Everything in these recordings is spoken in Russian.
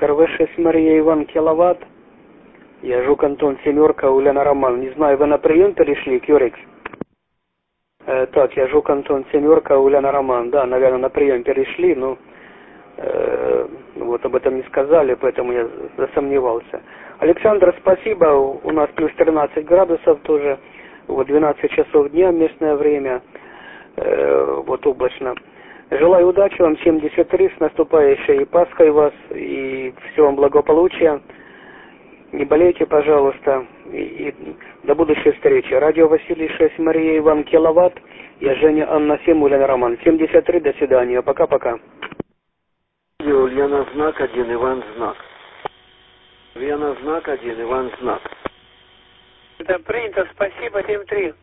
РВ-6 Мария Иван Киловатт. Я Жук Антон Семерка, Ульяна Роман. Не знаю, вы на прием перешли, Кюрикс? Так, я Жук Антон Семерка, Ульяна Роман. Да, наверное, на прием перешли, но вот об этом не сказали, поэтому я засомневался. Александр, спасибо. У нас плюс 13 градусов тоже. Вот 12 часов дня местное время. Вот облачно. Желаю удачи вам, 73, с наступающей и Пасхой вас, и всего вам благополучия. Не болейте, пожалуйста, и до будущей встречи. Радио Василий 6, Мария Иван Киловатт, я Женя Анна 7, Ульяна Роман. 73, до свидания, пока-пока. Ульяна знак 1, Иван знак. Ульяна знак 1, Иван знак. Да, принято, спасибо, 7-3.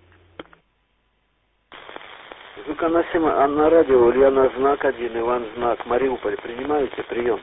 Жук Анна 7, Анна радио, Ульяна знак 1, Иван знак. Мариуполь, принимаете прием?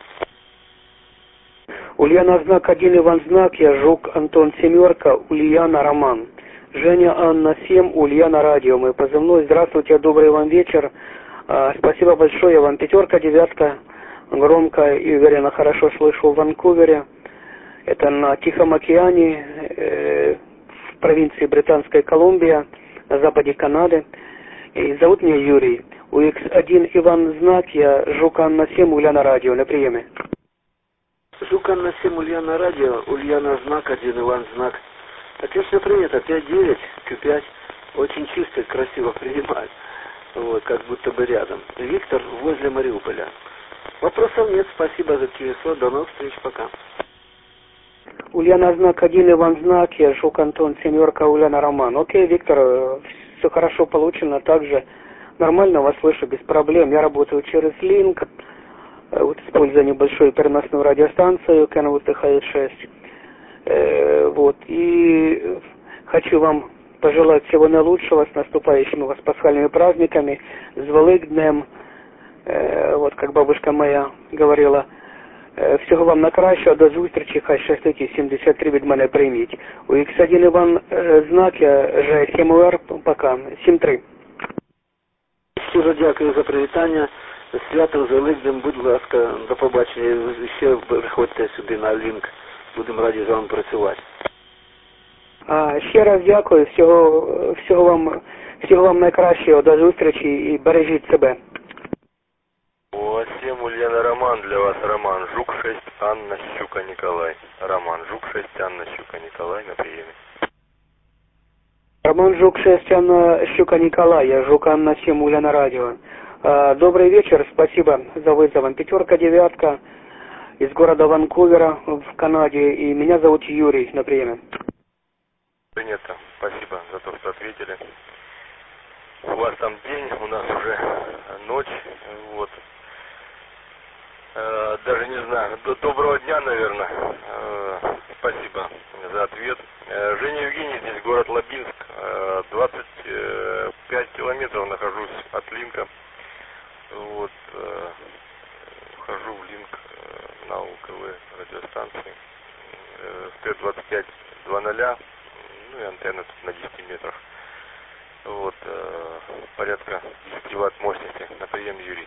Ульяна знак 1, Иван знак, я Жук Антон Семерка, Ульяна Роман. Женя Анна 7, Ульяна радио, мой позывной. Здравствуйте, добрый вам вечер. Спасибо большое вам. 5, 9, громко и уверенно хорошо слышу в Ванкувере. Это на Тихом океане, в провинции Британская Колумбия, на западе Канады. И зовут меня Юрий. УХ1 Иван знак, я Жук Анна 7, Ульяна радио, на приеме. Жук Анна 7, Ульяна радио, Ульяна знак 1, Иван знак. Отлично принято, 5-9, Q5. Очень чисто и красиво принимает. Вот, как будто бы рядом. Виктор возле Мариуполя. Вопросов нет, спасибо за телефон, до новых встреч, пока. Ульяна знак 1, Иван знак, я Жук Антон Семерка, Ульяна Роман. Окей, Виктор, все хорошо получено, также нормально вас слышу, без проблем. Я работаю через Link, вот, используя небольшую переносную радиостанцию Kenwood TH6. Вот, и хочу вам пожелать всего наилучшего с наступающими вас пасхальными праздниками, с Великднем, вот как бабушка моя говорила, всього вам найкращого, до зустрічі, хай щастить, 73 від мене прийміть. У X1 Іван знак, я Ж7УР, пока, 7-3. Щиро дякую за привітання. Свято з Великднем, будь ласка, до побачення. Ще приходьте сюди на Лінк. Будемо раді з вами працювати. Ще раз дякую, всього вам найкращого, до зустрічі і бережіть себе. О, 7, Ульяна Роман, для вас Роман. Жук 6, Анна Щука Николай. Роман, Жук 6, Анна Щука Николай, на приеме. Роман, Жук 6, Анна Щука Николай, я Жук Анна 7, Ульяна радио. Добрый вечер, спасибо за вызовом. 5, 9, из города Ванкувера в Канаде, и меня зовут Юрий, на приеме. Принято, спасибо за то, что ответили. У вас там день, у нас уже ночь, вот. Даже не знаю, доброго дня, наверное. Спасибо за ответ. Женя Евгений, здесь город Лабинск. 25 километров нахожусь от Линка. Вот, вхожу в Линк на УКВ радиостанции. Стоит 25-00, ну и антенна тут на 10 метрах. Вот, порядка 10 ватт мощности. На прием, Юрий.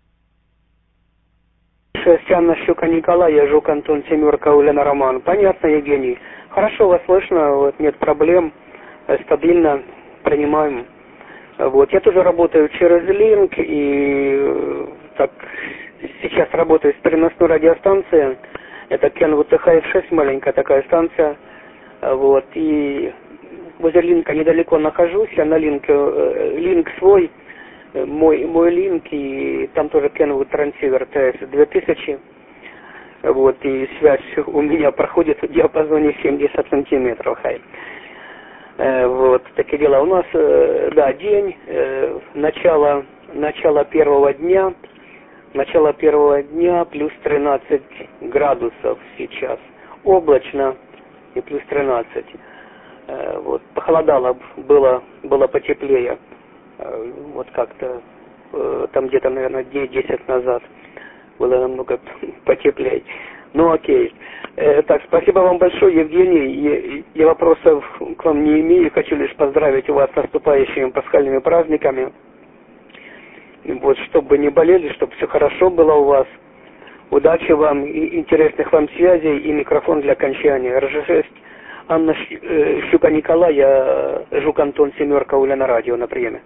6, Анна Щука Николай, я Жук Антон Семерка, Ульяна Роман. Понятно, Евгений. Хорошо вас слышно, вот, нет проблем, стабильно принимаем. Вот, я тоже работаю через Link и так сейчас работаю с переносной радиостанцией. Это Kenwood TH6, маленькая такая станция. Вот, и возле Линка недалеко нахожусь, я на Линке, Линк свой, мой Линк, и там тоже Kenwood трансивер TS2000. Вот, и связь у меня проходит в диапазоне 70 сантиметров. Вот, такие дела. У нас, да, день, начало первого дня, плюс 13 градусов сейчас. Облачно и плюс 13. Вот, похолодало, было потеплее. Вот как-то там где-то, наверное, дней 10 назад было намного потеплее. Ну окей. Так, спасибо вам большое, Евгений. Я вопросов к вам не имею. Хочу лишь поздравить вас с наступающими пасхальными праздниками. Вот, чтобы не болели, чтобы все хорошо было у вас. Удачи вам, и интересных вам связей и микрофон для окончания. РЖ6, Анна Щука Николай, Жук Антон, семерка, Ульяна Радио на приеме.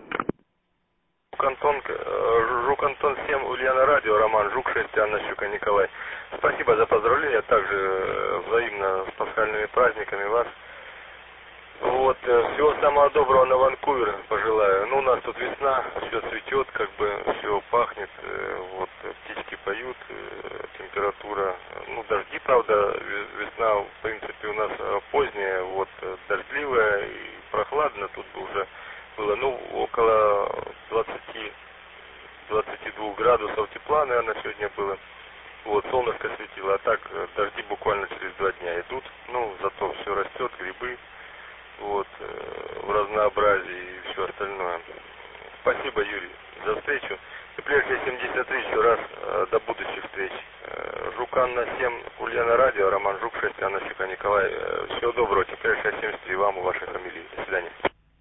Жук Антон 7, Ульяна Радио, Роман Жук 6, Анна Щука Николай. Спасибо за поздравления, также взаимно с пасхальными праздниками вас. Вот, всего самого доброго на Ванкувер пожелаю. Ну, у нас тут весна, все цветет, как бы, все пахнет, вот, птички поют, температура, ну, дожди, правда, весна, в принципе, у нас поздняя, вот, дождливая и прохладно, тут уже было, ну, около 22 градусов тепла, наверное, сегодня было. Вот, солнышко светило, а так дожди буквально через 2 дня идут, ну, зато все растет, грибы. Вот, в разнообразии и все остальное. Спасибо, Юрий, за встречу. Теплейшая 73 еще раз, до будущих встреч. Жук Анна 7, Ульяна Радио, Роман Жук 6, Анна Щука Николай. Всего доброго, Теплейшая 73 вам и вашей фамилии. До свидания.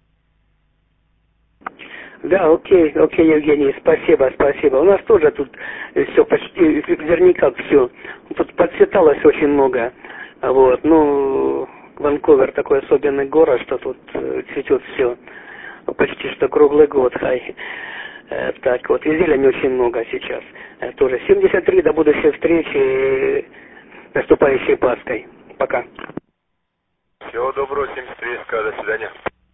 Да, окей, Евгений, спасибо. У нас тоже тут все почти, верняка все. Тут подцветалось очень много. Вот, ну, Ванкувер такой особенный город, что тут цветет все почти что круглый год. Так вот, и зелени очень много сейчас. Тоже 73, до будущей встречи, наступающей Пасхой. Пока. Всего доброго, 73, до свидания.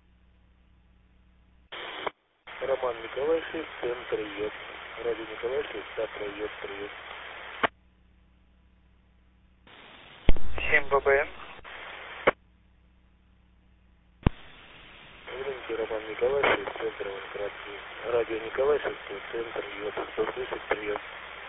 Роман Николай 6, центр Йод. Радио Николай 6, Сапра Йод, привет. 7 ББН. Роман Николай 6, центр Воскратки. Радио Николай 6, центр Йод. 130, привет.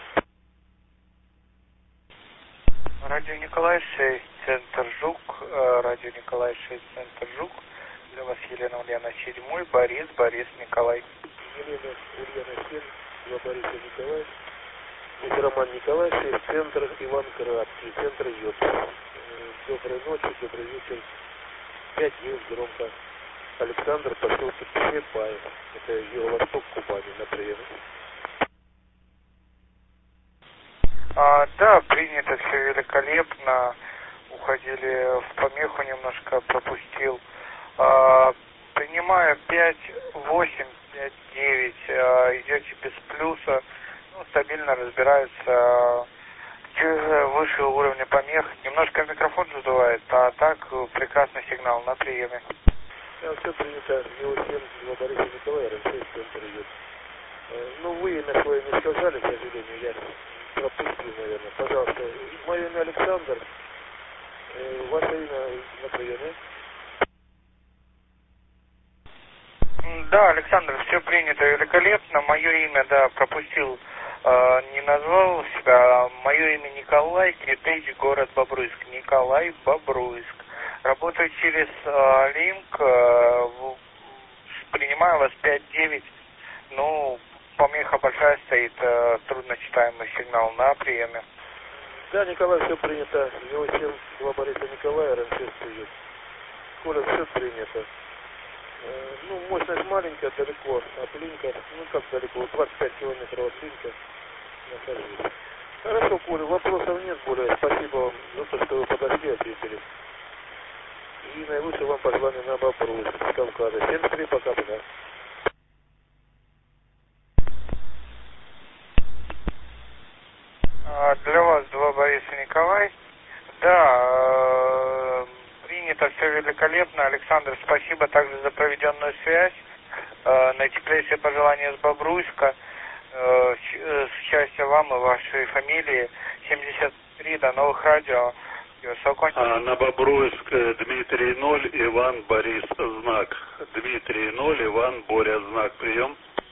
Радио Николай 6, центр Жук. Радио Николай 6, центр Жук. Для вас Елена Ульяна 7, Борис Николай. Елена Ульяна 7, для Бориса Николай. Здесь Роман Николай 6, центр Иван Краткий, центр Йод. Доброй ночи, добрый вечер. 5-9 громко. Александр, поселке Чебаев. Это юго-восток Кубани, на прием. Да, принято, все великолепно. Уходили в помеху, немножко пропустил. Принимаю 5-8, 5-9. Идете без плюса. Ну, стабильно разбираются выше уровня помех. Немножко микрофон задувает, а так прекрасный сигнал на приеме. Все принято. Его 7, Бориса Николая, Р6, центр идет. Ну, вы имя свое не сказали, к сожалению, я пропустил, наверное. Пожалуйста, мое имя Александр. Ваше имя на приеме? Да, Александр, все принято великолепно. Мое имя, да, пропустил, не назвал себя. Мое имя Николай, Критейч, город Бобруйск. Николай, Бобруйск. Работаю через линк, принимаю вас 5-9. Ну, помеха большая стоит, трудночитаемый сигнал на приеме. Да, Николай, все принято. Его 7, Бориса Николая, РН6 идет. Коля, все принято. Ну, мощность маленькая, далеко от линка. Ну, как далеко, 25 километров от линка нахожусь. Хорошо, Коля, вопросов нет более. Спасибо вам за то, что вы подошли, ответили. И наилучшее вам пожелание на Бобруйск, с Кавказа. 73, пока-пока. Для вас 2 Бориса Николай. Да, принято, все великолепно. Александр, спасибо также за проведенную связь. Наитеплейшие пожелания с Бобруйска. Счастья вам и вашей фамилии. 73, до новых радио. На Бобруйск Дмитрий 0, Иван Борис знак. Дмитрий 0, Иван Боря знак. Прием.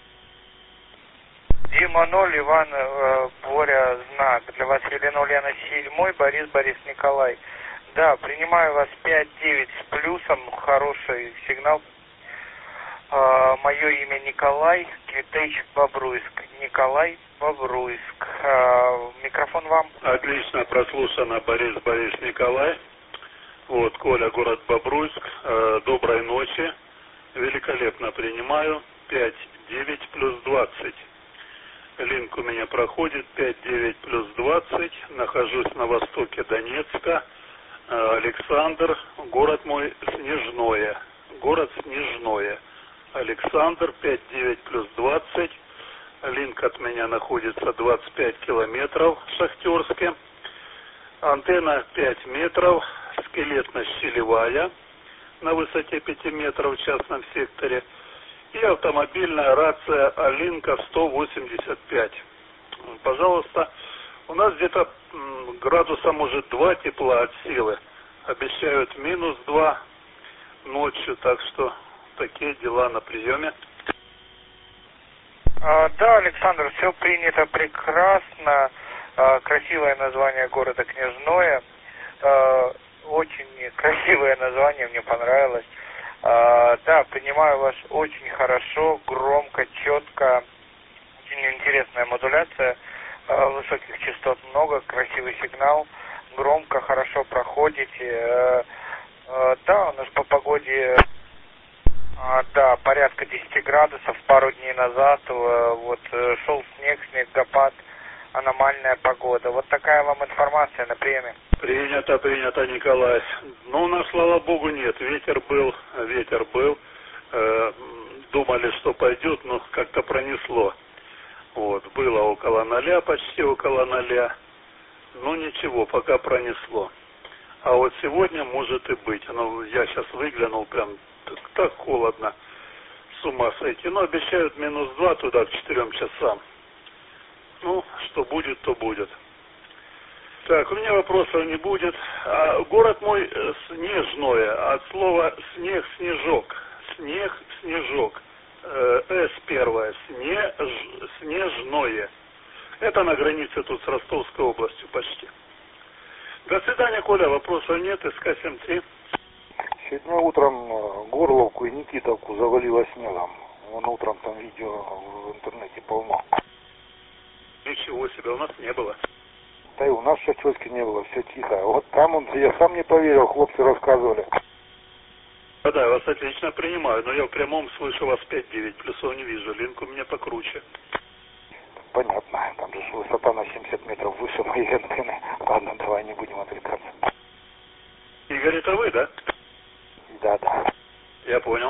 Дима 0, Иван Боря знак. Для вас Елена Ульяна 7, Борис Николай. Да, принимаю вас 5-9 с плюсом. Хороший сигнал. Мое имя Николай, Квитеич, Бобруйск. Николай, Бобруйск. Микрофон вам. Отлично, прослушано. Борис Николай. Вот, Коля, город Бобруйск. Доброй ночи. Великолепно принимаю. 5-9 плюс 20. Линк у меня проходит 5-9 плюс 20. Нахожусь на востоке Донецка. Александр, город мой Снежное. Город Снежное. Александр, 5-9 плюс 20. Линк от меня находится 25 километров в Шахтерске. Антенна 5 метров, скелетно-щелевая на высоте 5 метров в частном секторе. И автомобильная рация Алинка 185. Пожалуйста, у нас где-то градуса, может, 2 тепла от силы. Обещают -2 ночью, так что такие дела на приеме. Да, Александр, все принято прекрасно. Красивое название города Княжное. Очень красивое название, мне понравилось. Да, принимаю вас очень хорошо, громко, четко. Очень интересная модуляция. Высоких частот много, красивый сигнал. Громко, хорошо проходите. Да, у нас по погоде... Да, порядка 10 градусов. Пару дней назад вот шел снегопад, аномальная погода. Вот такая вам информация на приеме. Принято, Николай. Ну, у нас, слава богу, нет. Ветер был. Думали, что пойдет, но как-то пронесло. Вот, было около 0, почти около 0. Ну, ничего, пока пронесло. А вот сегодня может и быть. Ну, я сейчас выглянул, прям так холодно. С ума сойти. Но обещают -2 туда к 4 часам. Ну, что будет, то будет. Так, у меня вопросов не будет. Город мой Снежное. От слова снег, снежок. Снег, снежок. С первое. Снежное. Это на границе тут с Ростовской областью почти. До свидания, Коля. Вопросов нет. СК-73. Сегодня утром Горловку и Никитовку завалило снегом. Вон утром там видео в интернете полно. Ничего себе, у нас не было. Да и у нас в Шахтерске не было, все тихо. Вот там я сам не поверил, хлопцы рассказывали. Да, я вас отлично принимаю, но я в прямом слышу вас 5-9, плюсов не вижу. Линк у меня покруче. Понятно, там же высота на 70 метров выше моей антенны. Ладно, давай не будем отвлекаться. Игорь, это вы, да? Да. Я понял.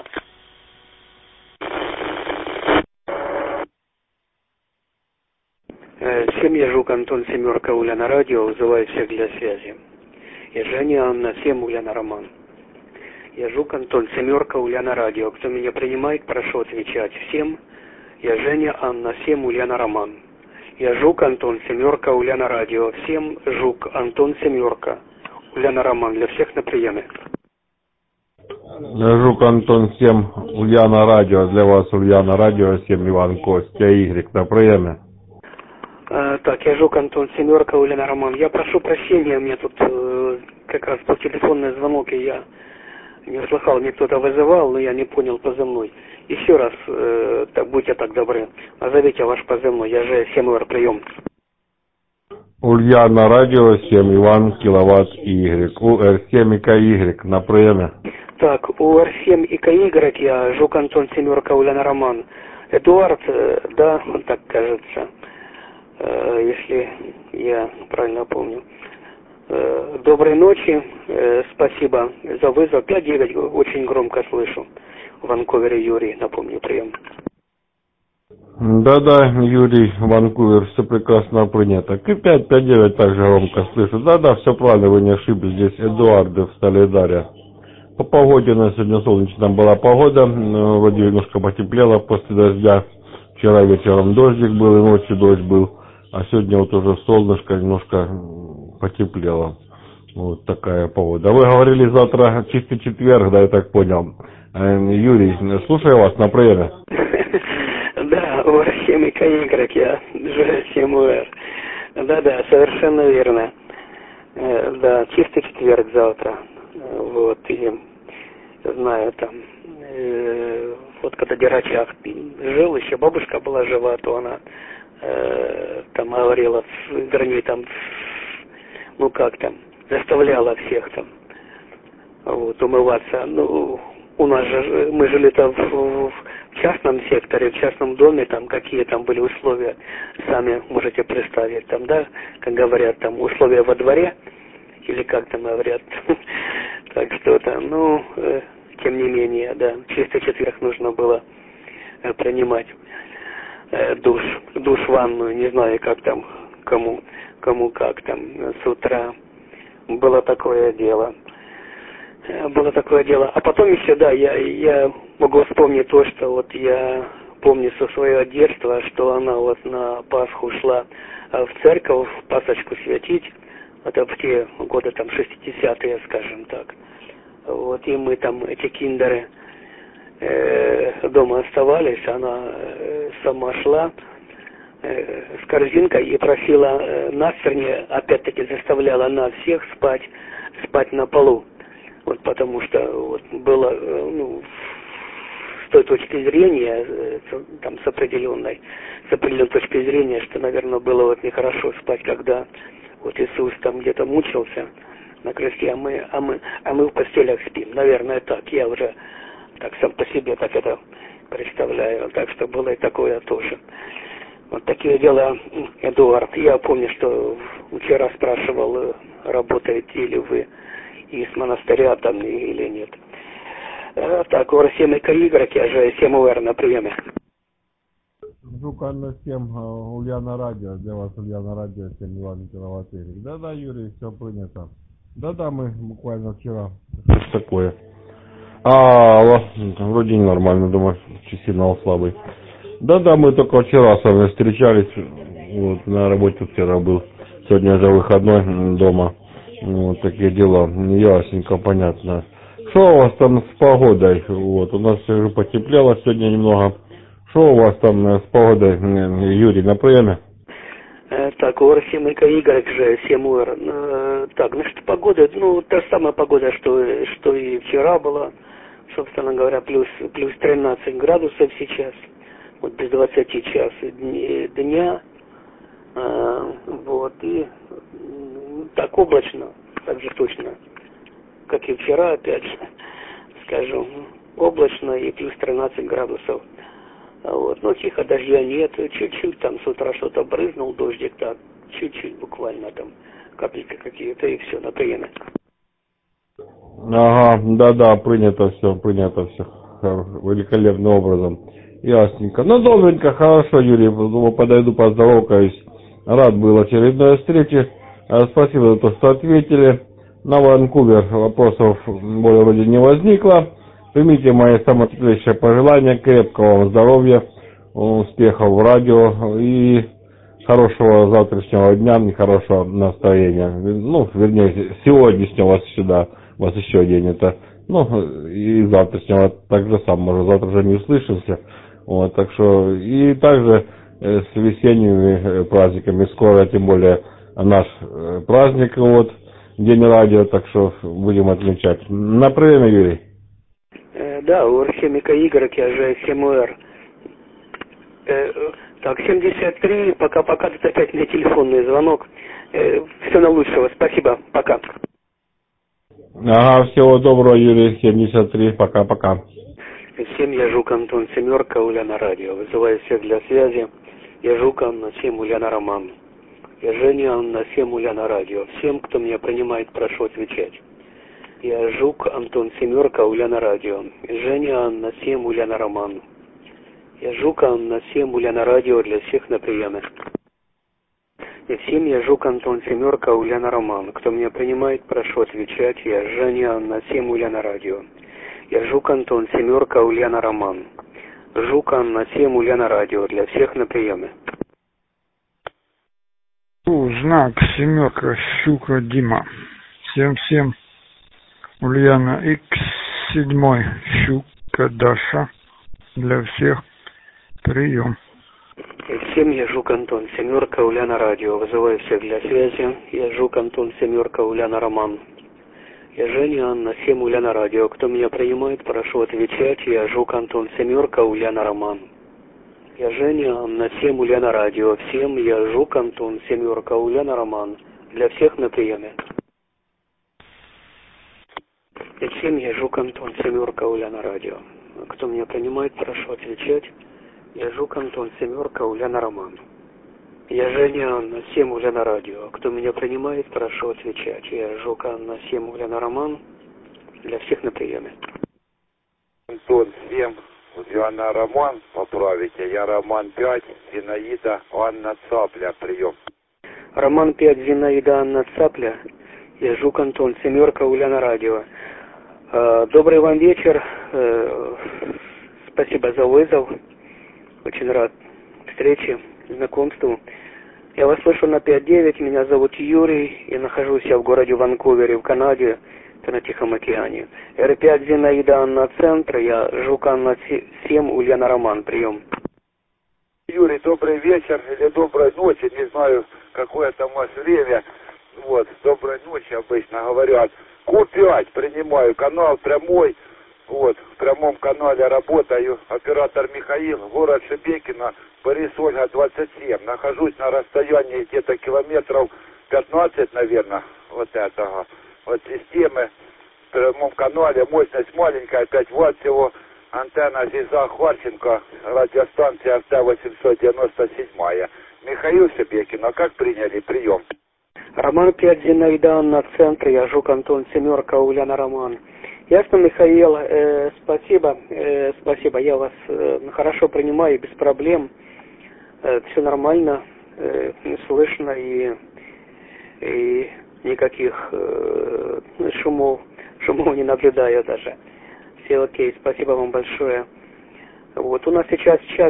Всем я Жук Антон, 7 Уляна радио, вызываю всех для связи. Я Женя Анна, 7 Уляна Роман. Я Жук Антон, 7 Уляна радио. Кто меня принимает, прошу отвечать. Всем. Я Женя Анна, 7 Уляна Роман. Я Жук Антон, 7 Уляна радио. Всем Жук Антон, 7 Уляна Роман. Для всех на приеме. Я Жук Антон, 7 Ульяна радио. Для вас Ульяна радио, 7 Иван Костя Y на приеме. Так, я Жук Антон, 7 Уляна Роман. Я прошу прощения, мне тут как раз был телефонный звонок, и я не услыхал, мне кто-то вызывал, но я не понял позывной. Еще раз, так, будьте так добры, назовите ваш позывной, я же 7 прием. Ульяна радио, 7 Иван киловатт Y. УР7 и КY на приеме. Так, УР7 и КY, я Жук Антон, 7 Уляна Роман. Эдуард, да, он так кажется, если я правильно помню. Доброй ночи, спасибо за вызов. 5-9, очень громко слышу. В Ванкувере Юрий, напомню, прием. Да, Юрий, Ванкувер, все прекрасно принято. И 5-9 также громко слышу. Да, все правильно, вы не ошиблись. Здесь Эдуарды в Солидаре. По погоде у нас сегодня солнечная была погода. Вроде немножко потеплело после дождя. Вчера вечером дождик был и ночью дождь был. А сегодня вот уже солнышко немножко потеплело. Вот такая погода. Вы говорили завтра чистый четверг, да, я так понял. Юрий, слушаю вас на приеме. Да, УР7 и КY, я же 7 УР. Да, совершенно верно. Да, чистый четверг завтра. Вот, и знаю там, вот когда Дерачах жил, еще бабушка была жива, то она там говорила, вернее, там, ну как там, заставляла всех там, вот, умываться. Ну, у нас же, мы жили там в в частном секторе, в частном доме, там какие там были условия, сами можете представить, там, да, как говорят, там условия во дворе, или как там говорят, так что там, ну, тем не менее, да, чистый четверг нужно было принимать душ, ванную, не знаю, как там, кому как там, с утра, было такое дело. А потом еще, да, я могу вспомнить то, что вот я помню со своего детства, что она вот на Пасху шла в церковь, пасочку святить, это в те годы там 60-е, скажем так. Вот, и мы там, эти киндеры, дома оставались, она сама шла с корзинкой и просила нас, вернее, опять-таки заставляла нас всех спать на полу. Вот потому что вот было, ну, с той точки зрения, там с определенной точки зрения, что, наверное, было вот нехорошо спать, когда вот Иисус там где-то мучился на кресте, а мы в постелях спим. Наверное, так. Я уже так сам по себе так это представляю. Так что было и такое тоже. Вот такие дела, Эдуард. Я помню, что вчера спрашивал, работаете ли вы из монастыря там или нет. Так, ОР-7 Y, я же 7 УР на приеме. Жукан 7, Ульяна Радио, для вас Ульяна Радио, 7 Иван Киловатырик. Да-да, Юрий, все принято. Да-да, мы буквально вчера. Что такое? Алло, вроде нормально, думаю, очень сильно слабый. Да-да, мы только вчера с вами встречались, вот, на работе вчера был. Сегодня же выходной дома. Вот такие дела, ясненько, понятно. Что у вас там с погодой? Вот, у нас уже потеплело сегодня немного. Что у вас там с погодой, Юрий, на приеме? Так, ОР-7 Y же 7 УР. Так, значит, погода, ну, та же самая погода, что и вчера была. Собственно говоря, плюс 13 градусов сейчас. Вот без 20 час дня. Вот, и так облачно, так же точно, как и вчера, опять же, скажу, облачно и плюс 13 градусов. Вот, но тихо, дождя нет, чуть-чуть там с утра что-то брызнул, дождик так, чуть-чуть буквально там, капельки какие-то и все, на приеме. Ага, да-да, принято все, великолепным образом. Ясненько. Ну, добренько, хорошо, Юрий, подойду, поздоровкаюсь. Рад был очередной встрече. Спасибо за то, что ответили. На Ванкувер вопросов более вроде не возникло. Примите мои самые теплейшие пожелания, крепкого вам здоровья, успехов в радио и хорошего завтрашнего дня, хорошего настроения. Ну, вернее, сегодняшнего сюда, у вас еще день это. Ну, и завтрашнего так же сам, может, завтра уже не услышимся. Вот, так что, и также с весенними праздниками, скоро, тем более, наш праздник, вот, День радио, так что будем отмечать. На приеме, Юрий. Да, ОР-7 Y, я же 7 УР. Так, 73, пока-пока, тут опять мне телефонный звонок. Все на лучшего, спасибо, пока. Ага, всего доброго, Юрий, 73, пока-пока. Всем я Жук Антон, 7 Ульяна Радио. Вызываю всех для связи. Я Жук Анна, 7 Ульяна Роман. Я Женя Анна, 7 Ульяна Радио. Всем, кто меня принимает, прошу отвечать. Я Жук Антон, 7 Ульяна Радио. Женя Анна, 7 Ульяна Роман. Я Жук Анна, 7 Ульяна Радио, для всех на приеме. И всем я Жук Антон, 7 Ульяна Роман. Кто меня принимает, прошу отвечать. Я Женя Анна, 7 Ульяна Радио. Я Жук Антон, 7 Ульяна Роман. Жук Анна, 7 Ульяна Радио, для всех на приеме. Знак 7 Щука Дима. 7-7 Ульяна X7 Щука Даша, для всех прием. И всем я Жук Антон, 7 Ульяна Радио. Вызываю всех для связи. Я Жук Антон, 7 Ульяна Роман. Я Женя Анна, 7 Ульяна Радио. Кто меня принимает, прошу отвечать. Я Жук Антон, 7 Ульяна Роман. Я Женя Анна, 7 Ульяна Радио. Всем я Жук Антон, 7 Ульяна Роман. Для всех на приеме. И всем я Жук Антон, 7 Ульяна Радио. Кто меня принимает, прошу отвечать. Я Жук Антон, семерка, Ульяна Роман. Я Женя Анна, 7 Ульяна Радио. Кто меня принимает, прошу отвечать. Я Жук Анна, 7 Ульяна Роман. Для всех на приеме. Антон 7, Ульяна Роман, поправите. Я Роман 5, Зинаида Анна Цапля, прием. Роман 5, Зинаида Анна Цапля. Я Жук Антон, семерка, Ульяна Радио. Добрый вам вечер. Спасибо за вызов. Очень рад встрече, знакомству. Я вас слышу на 5-9. Меня зовут Юрий. И нахожусь я в городе Ванкувере в Канаде. Это на Тихом океане. Р5 Зинаида Анна Центр. Я Жук Анна 7 Ульяна Роман. Прием. Юрий, добрый вечер или доброй ночи. Не знаю, какое там у вас время. Вот, доброй ночи обычно говорят. Q5 принимаю, канал прямой. Вот, в прямом канале работаю. Оператор Михаил, город Шебекино, Борис Ольга, 27. Нахожусь на расстоянии где-то километров 15, наверное, вот этого. Вот системы в прямом канале. Мощность маленькая, 5 Вт всего. Антенна Зиза Харченко, радиостанция РТ-897. Михаил Шебекино, как приняли прием? Роман 5, Зинаида Анна Центр. Я Жук Антон, семерка, Ульяна Роман. Ясно, Михаил, спасибо, спасибо, я вас хорошо принимаю, без проблем, все нормально, слышно и никаких шумов не наблюдаю даже. Все окей, спасибо вам большое. Вот, у нас сейчас час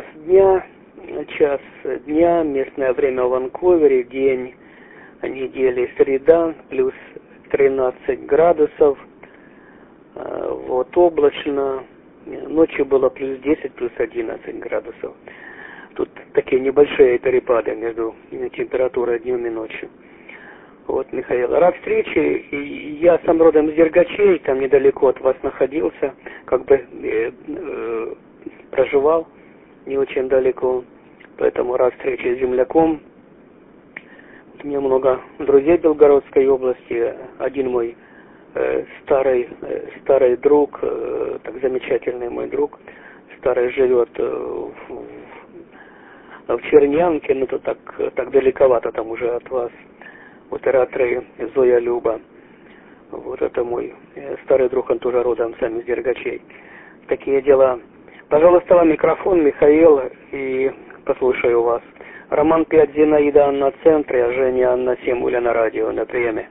дня, местное время в Ванкувере, день недели среда, плюс 13 градусов. Вот, облачно, ночью было плюс 10, плюс 11 градусов. Тут такие небольшие перепады между температурой днем и ночью. Вот, Михаил, рад встрече. И я сам родом из Дергачей, там недалеко от вас находился, как бы проживал не очень далеко, поэтому рад встрече с земляком. У меня много друзей в Белгородской области, один мой старый друг, так замечательный мой друг, старый живет в Чернянке, но то так далековато там уже от вас. Вот Иратрей, Зоя Люба. Вот это мой старый друг, он тоже родом сам из Дергачей. Такие дела. Пожалуйста, вам микрофон, Михаил, и послушаю вас. Роман 5, Зинаида Анна Центр, я Женя Анна 7 Ульяна Радио на приеме.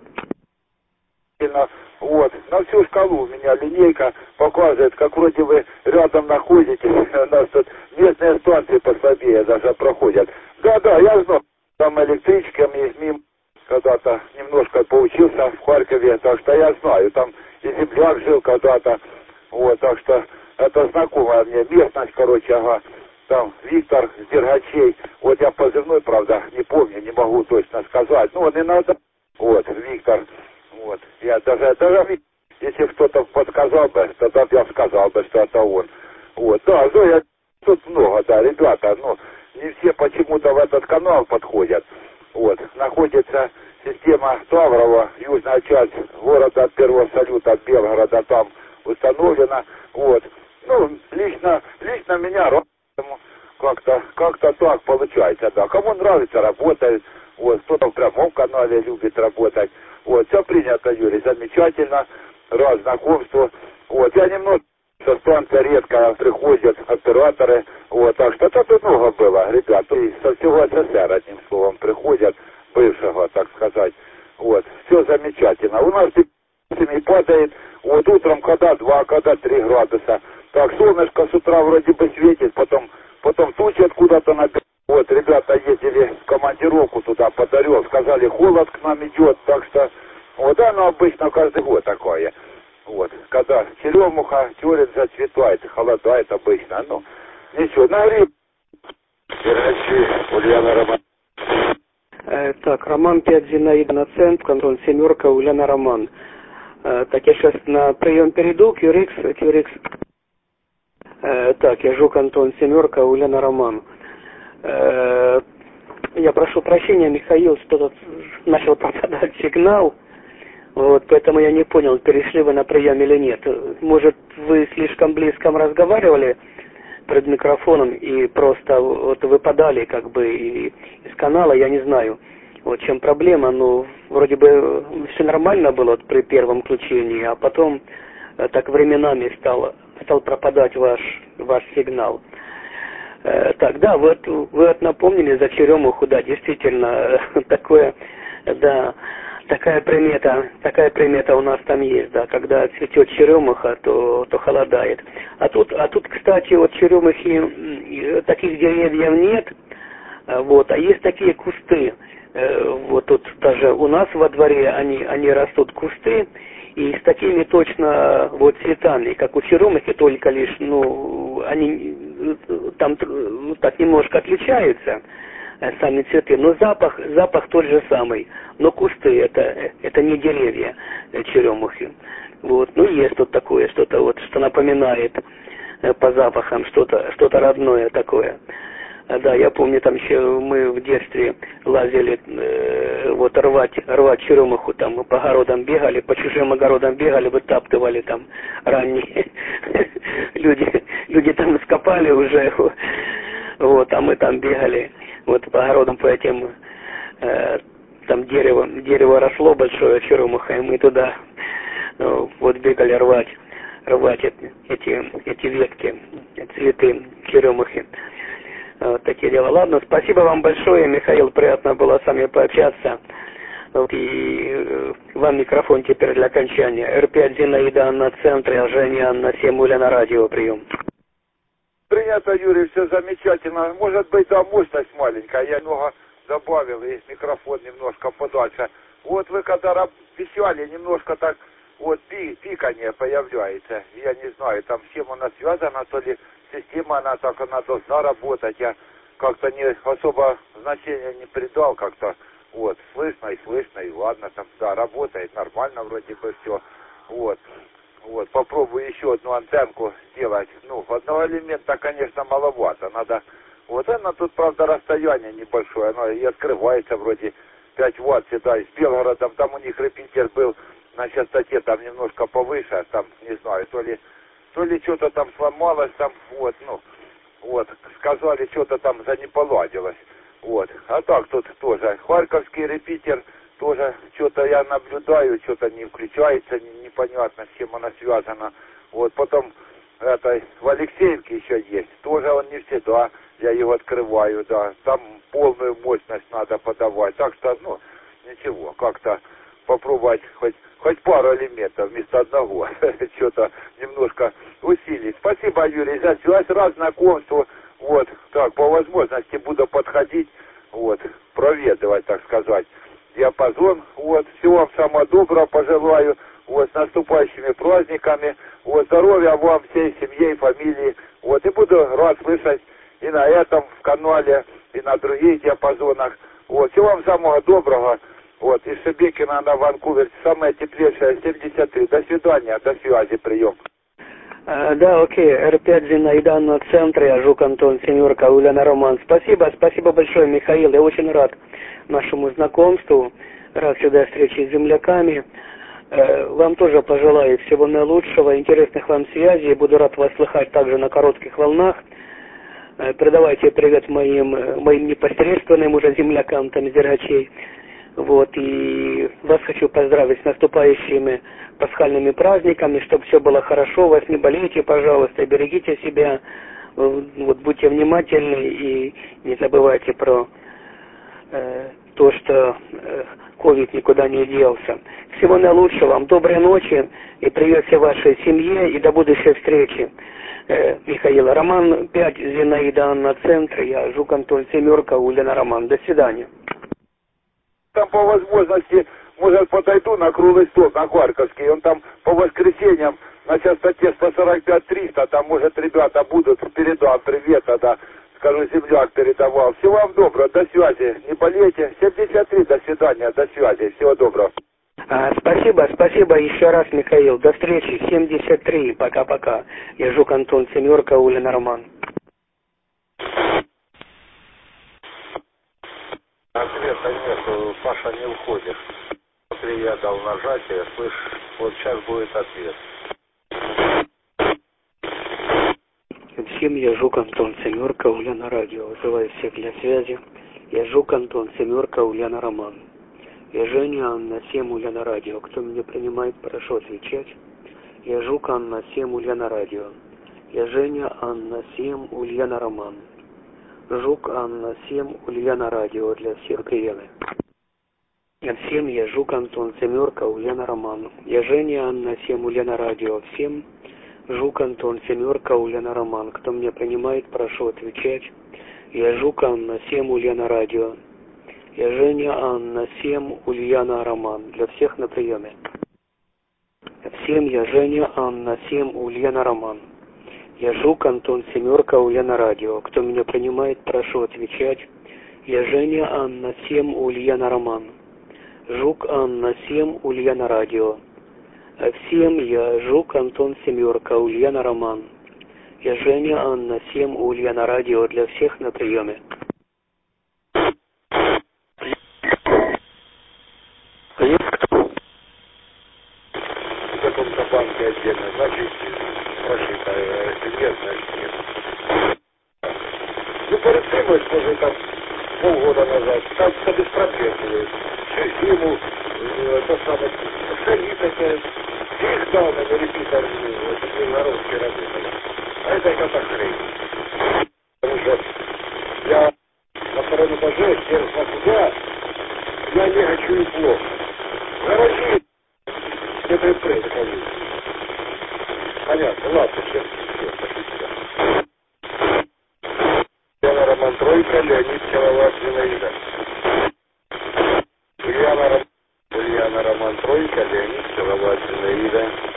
Вот, на всю шкалу у меня линейка показывает, как вроде вы рядом находитесь. У нас тут местные станции послабее даже проходят. Да, я знаю, там электричками мимо когда-то немножко поучился в Харькове, так что я знаю, там и земляк жил когда-то. Вот, так что это знакомая мне местность, короче, ага. Там Виктор с Дергачей. Вот я позывной, правда, не помню, не могу точно сказать. Ну, не надо. Вот, Виктор. Вот. Я даже если кто-то подсказал бы, тогда я сказал бы, что это он. Вот, да, Зоя, тут много, да, ребята, ну, не все почему-то в этот канал подходят. Вот, находится система Ставрово, южная часть города Первого Салюта, Белгорода, там установлена. Вот, ну, лично меня как-то так получается, да. Кому нравится, работает. Вот, кто-то в прямом канале любит работать. Вот, все принято, Юрий, замечательно. Рад знакомству. Вот, я немного со станции редко приходят операторы. Вот, так что тут много было, ребят. И со всего СССР, одним словом, приходят, бывшего, так сказать. Вот, все замечательно. У нас и падает, вот утром когда 2, когда 3 градуса. Так, солнышко с утра вроде бы светит, потом тучи откуда-то набегают. Вот, ребята ездили в командировку туда под Орел, сказали, холод к нам идет, так что, вот оно обычно каждый год такое. Вот, когда черемуха, черен зацветает, холодает обычно, ну, ничего, на гриб. Ульяна Роман. Так, Роман 5, Зинаида на Центр, Антон семерка, Ульяна Роман. Так, я сейчас на прием перейду, QRX. Так, я Жук Антон семерка, Ульяна Роман. Я прошу прощения, Михаил, что-то начал пропадать сигнал. Вот, поэтому я не понял, перешли вы на прием или нет. Может, вы слишком близко разговаривали перед микрофоном и просто вот выпадали как бы из канала, я не знаю. Вот в чем проблема, ну, вроде бы все нормально было вот при первом включении, а потом так временами стал пропадать ваш сигнал. Так, да, вы напомнили за черемуху, да, действительно, такая примета у нас там есть, да, когда цветет черемуха, то холодает. А тут, кстати, вот черемухи, таких деревьев нет, вот, а есть такие кусты. Вот тут даже у нас во дворе они растут, кусты, и с такими точно вот цветами, как у черемухи, только лишь, ну, они там так немножко отличаются, сами цветы, но запах тот же самый, но кусты это не деревья черемухи. Вот, ну есть тут такое, что-то вот, что напоминает по запахам, что-то родное такое. Да, я помню, там еще мы в детстве лазили, вот рвать черемуху, там по огородам бегали, по чужим огородам бегали, вытаптывали там ранние. Люди там скопали уже, вот, а мы там бегали, вот по огородам, по этим, там дерево росло большое, черемуха, и мы туда вот бегали рвать эти ветки, цветы черемухи. Вот такие дела. Ладно, спасибо вам большое, Михаил, приятно было с вами пообщаться. Вот, и вам микрофон теперь для окончания. Р5 Зинаида Анна Центре, а Женя Анна 7 Уля на радио, прием. Принято, Юрий, все замечательно. Может быть, да, мощность маленькая, я немного добавил, и микрофон немножко подальше. Вот вы когда вещали, немножко так, вот пикание появляется. Я не знаю, там с чем она связана, то ли система, она должна работать. Я как-то не особо значения не придал, как-то вот, слышно, и ладно, там, да, работает нормально вроде бы все. Вот, попробую еще одну антенку сделать. Ну, одного элемента, конечно, маловато. Надо, вот она тут, правда, расстояние небольшое, оно и открывается вроде 5 ватт сюда, и с Белгородом, там у них репетер был на частоте там немножко повыше, там, не знаю, то ли что-то там сломалось, там, вот, ну, вот, сказали, что-то там занеполадилось, вот. А так тут тоже, харьковский репетер, тоже что-то я наблюдаю, что-то не включается, непонятно, с чем она связана. Вот, потом, в Алексеевке еще есть, тоже он не всегда, я его открываю, да, там полную мощность надо подавать, так что, ну, ничего, как-то попробовать хоть пару элементов вместо одного, что-то немножко усилить. Спасибо, Юрий, за связь, рад знакомству, вот, так, по возможности буду подходить, вот, проведывать, так сказать, диапазон, вот, всего вам самого доброго пожелаю, вот, с наступающими праздниками, вот, здоровья вам, всей семье и фамилии, вот, и буду рад слышать и на этом в канале, и на других диапазонах, вот, всего вам самого доброго. Вот, из Шебекина на Ванкувер, самая теплейшая, 73. До свидания, до связи, прием. Да, окей, Р5 Зинаида Анна Центре, Жук Антон, семерка, Уляна Роман. Спасибо большое, Михаил, я очень рад нашему знакомству, рад всегда встрече с земляками. Вам тоже пожелаю всего наилучшего, интересных вам связей, буду рад вас слыхать также на коротких волнах. Передавайте привет моим непосредственным уже землякам, там, Зергачей. Вот, и вас хочу поздравить с наступающими пасхальными праздниками, чтобы все было хорошо, вас не болейте, пожалуйста, берегите себя, вот, будьте внимательны и не забывайте про то, что ковид никуда не делся. Всего наилучшего вам, доброй ночи и привет всей вашей семье и до будущей встречи. Михаил, Роман 5, Зинаида Анна Центре, я Жук Антон, семерка, Уляна Роман. До свидания. Там по возможности, может, подойду на круглый стол, на Харьковский, он там по воскресеньям на частоте 145-300, там, может, ребята будут, передам привет, тогда, скажу, земляк передавал. Всего вам доброго, до связи, не болейте, 73, до свидания, до связи, всего доброго. Спасибо еще раз, Михаил, до встречи, 73, пока-пока. Я Жук Антон, семерка, Уляна Роман. Ответа нет, Паша не уходит. Привет. дал нажатие, слышь, вот сейчас будет ответ. Всем я Жук Антон, семерка, Ульяна радио. Вызываю всех для связи. Я Жук Антон, семерка, Ульяна Роман. Я Женя, Анна, 7, Ульяна радио. Кто меня принимает, прошу отвечать. Я Жук, Анна, 7, Ульяна радио. Я Женя, Анна, 7, Ульяна Роман. Жук, Анна, 7, Ульяна радио. Для всех приветы. Всем я Жук Антон, семерка, Ульяна Роман. Я Женя, Анна, 7, Ульяна радио. Всем Жук Антон, семерка, Ульяна Роман. Кто меня принимает, прошу отвечать. Я Жук Анна, 7, Ульяна радио. Я Женя, Анна, 7, Ульяна Роман. Для всех на приеме. Всем я Женя, Анна, 7, Ульяна Роман. Я Жук Антон, семерка, Ульяна радио. Кто меня принимает, прошу отвечать. Я Женя, Анна, 7, Ульяна Роман. Жук Анна, 7, Ульяна радио. Всем я Жук Антон, семерка, Ульяна Роман. Я Женя, Анна, 7, Ульяна радио. Для всех на приеме. В каком-то банке отдельно, значит, прошито, если нет, значит нет. Ну, перед тем, может, там полгода назад, там-то без проблем было. Всю зиму, то самое, шаги такая, их дал на репетитор, это международные работали. А это как-то хрень. Потому что я на втором этаже, держу туда, я не хочу и плохо. В гараже не припрыгну. Понятно, ладно, все, спасибо. Ульяна Роман, тройка, Леонид, киловатт, Зинаида. Ульяна Роман, тройка, Леонид, киловатт, Зинаида.